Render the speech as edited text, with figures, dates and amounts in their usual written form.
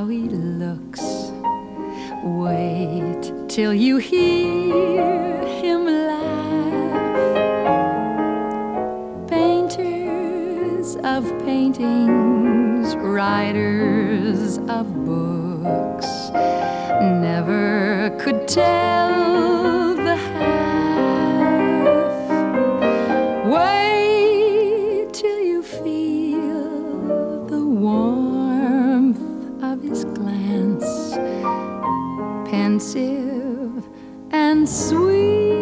how he looks. Wait till you hear him laugh. Painters of paintings, writers of books, never could tell the half. Wait till you feel the warmth of his glance, pensive and sweet.